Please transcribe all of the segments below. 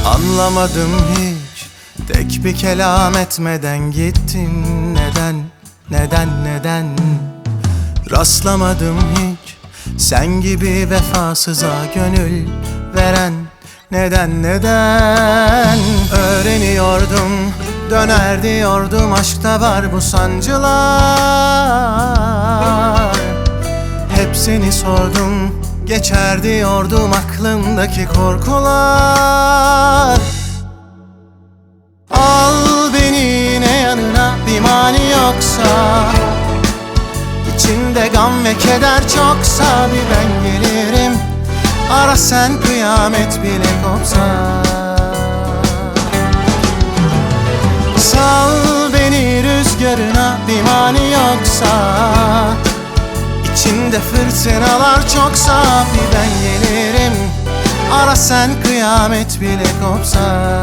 Anlamadım hiç, tek bir kelam etmeden gittin. Neden, neden? Rastlamadım hiç, sen gibi vefasıza gönül veren. Neden? Öğreniyordum, döner diyordum, aşkta var bu sancılar. Hep seni sordum, geçer diyordum aklımdaki korkular. Al beni yine yanına, bir mani yoksa. İçinde gam ve keder çoksa bir ben gelirim. Ara sen kıyamet bile kopsa. Sal beni rüzgarına, bir mani yoksa. İçinde fırtınalar çoksa bir ben gelirim. Ara sen kıyamet bile kopsa.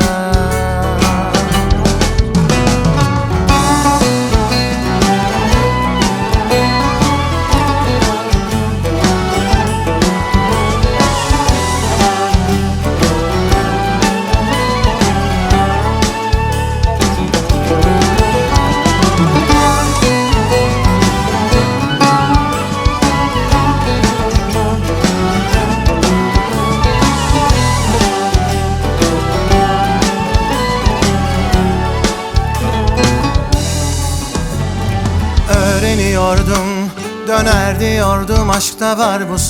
Öğreniyordum, döner diyordum, aşkta var bu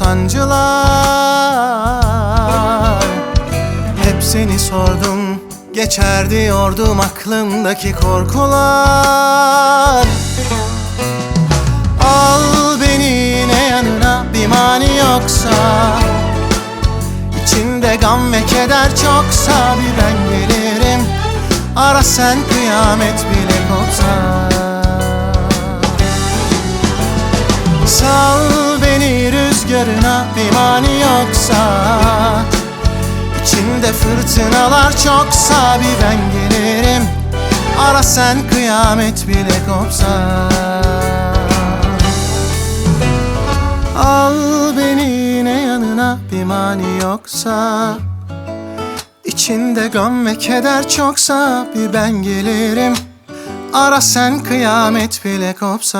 sancılar. Hep seni sordum, geçer diyordum aklımdaki korkular. Al beni yine yanına, bir mani yoksa. İçinde gam ve keder çoksa bir ben gelirim. Ara sen kıyamet bile kopsa. Sal beni rüzgarına, bir mani yoksa. İçinde fırtınalar çoksa bir ben gelirim. Ara sen kıyamet bile kopsa. Al beni yine yanına, bir mani yoksa. İçinde gam ve keder çoksa bir ben gelirim. Ara sen kıyamet bile kopsa.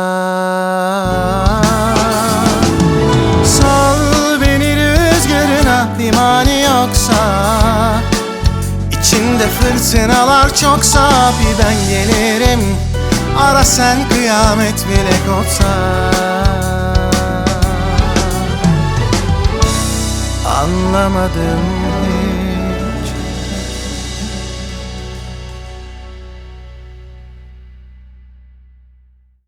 Sal beni rüzgarına, bir mani yoksa. İçinde fırtınalar çoksa bir ben gelirim. Ara sen kıyamet bile kopsa. Anlamadım